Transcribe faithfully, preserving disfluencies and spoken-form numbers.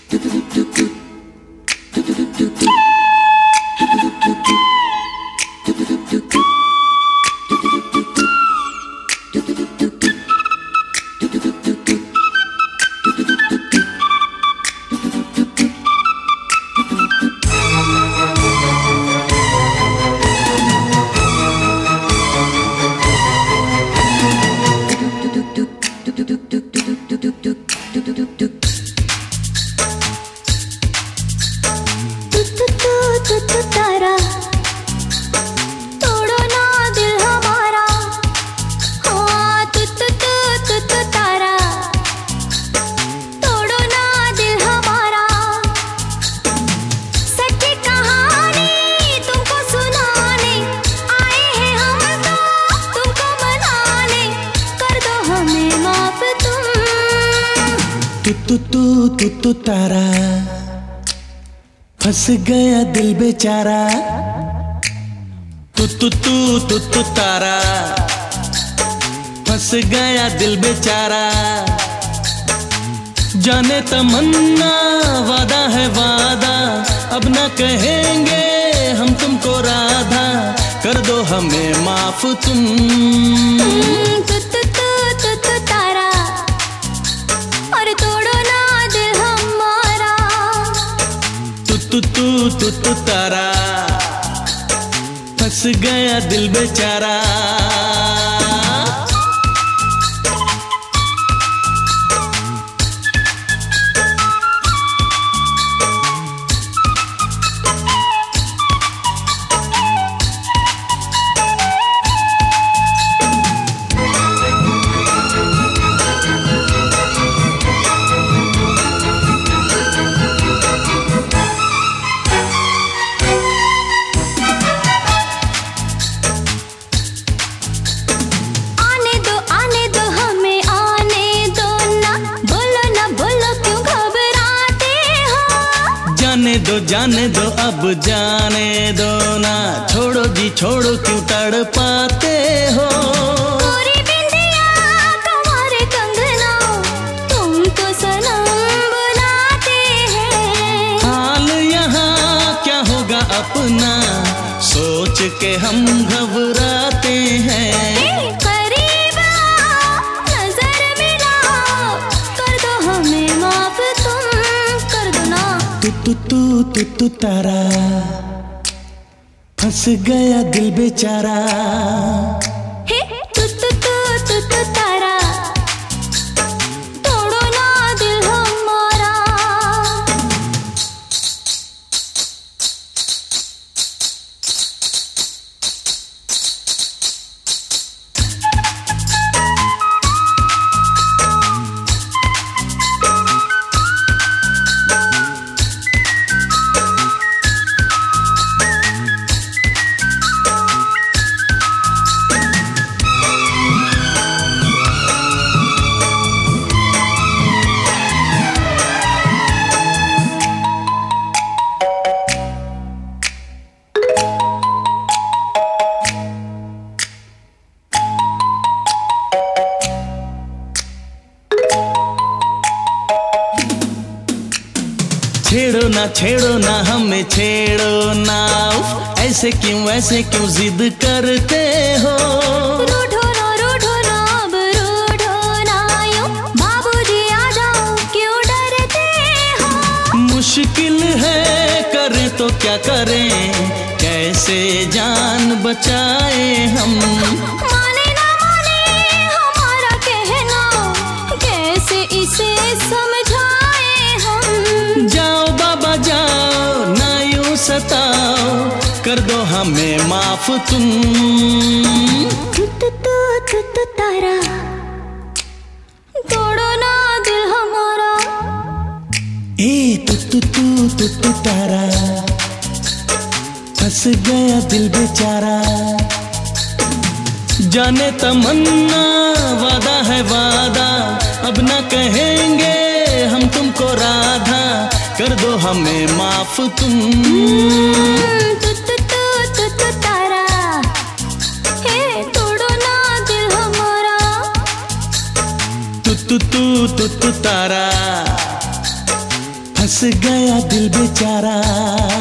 तू तू तू तू तारा, फंस गया दिल बेचारा। तू तू तू तू तू तारा, फंस गया दिल बेचारा। जाने तमन्ना वादा है वादा, अब न कहेंगे हम तुमको राधा, कर दो हमें माफ तुम। तू तू तू तू तू तारा, और तोड़ो ना दिल हमारा। तू तू तू तू तू तारा, फंस गया दिल बेचारा। जाने दो जाने दो अब जाने दो ना, छोड़ो जी छोड़ो क्यों तड़ पाते हो। गोरी बिंदिया कमरे कंगना, तुम तो सनम बुलाते हैं। हाल यहाँ क्या होगा अपना, सोच के हम घबराते हैं। करीब नजर मिलाओ, कर दो हमें माफ तुम, कर दो ना। तू तू तू तू तू तारा, फंस गया दिल बेचारा। हे तू तू तू तू तू तारा, तोड़ो ना दिल हमारा। छेड़ो ना छेड़ो ना हमें छेड़ो ना, ऐसे क्यों ऐसे क्यों जिद करते हो। रूठो ना रूठो ना अब रूठो ना यूं, बाबूजी आ जाओ क्यों डरते हो। मुश्किल है करें तो क्या करें, कैसे जान बचाए हम। माने ना माने हमारा कहना, कैसे इसे समझाए हम। जाओ बाबा जाओ ना यूं सताओ, कर दो हमें माफ तुम। तू तू तू तू तू तारा, तोड़ो ना दिल हमारा। ए तू तू तू तू तू तारा, फंस गया दिल बेचारा। जाने तमन्ना वादा है वादा, अब न कहेंगे हम तुमको राधा, कर दो हमें माफ तुम। तू तू तू तू तू तारा, हे तोड़ो ना दिल हमारा। तू तू तू तू तू तारा, फंस गया दिल बेचारा।